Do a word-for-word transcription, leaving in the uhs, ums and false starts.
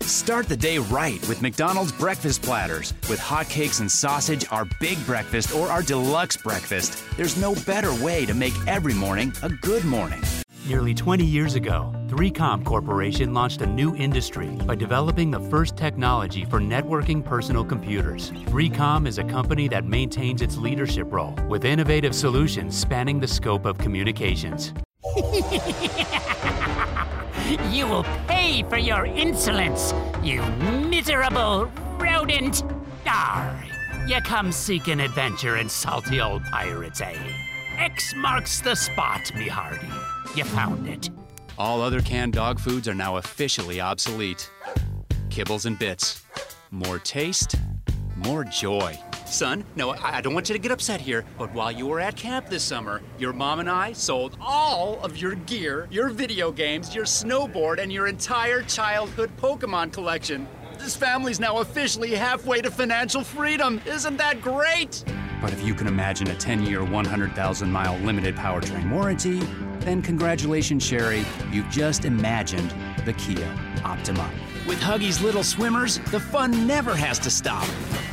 Start the day right with McDonald's breakfast platters. With hotcakes and sausage, our big breakfast, or our deluxe breakfast, there's no better way to make every morning a good morning. Nearly twenty years ago, three com Corporation launched a new industry by developing the first technology for networking personal computers. three com is a company that maintains its leadership role with innovative solutions spanning the scope of communications. You will pay for your insolence, you miserable rodent. Arr, you come seek an adventure in salty old pirates, eh? X marks the spot, me hardy. You found it. All other canned dog foods are now officially obsolete. Kibbles and bits. More taste, more joy. Son, no, I don't want you to get upset here, but while you were at camp this summer, your mom and I sold all of your gear, your video games, your snowboard, and your entire childhood Pokemon collection. This family's now officially halfway to financial freedom. Isn't that great? But if you can imagine a ten-year, one hundred thousand mile limited powertrain warranty, then congratulations, Sherry. You've just imagined the Kia Optima. With Huggies Little Swimmers, the fun never has to stop.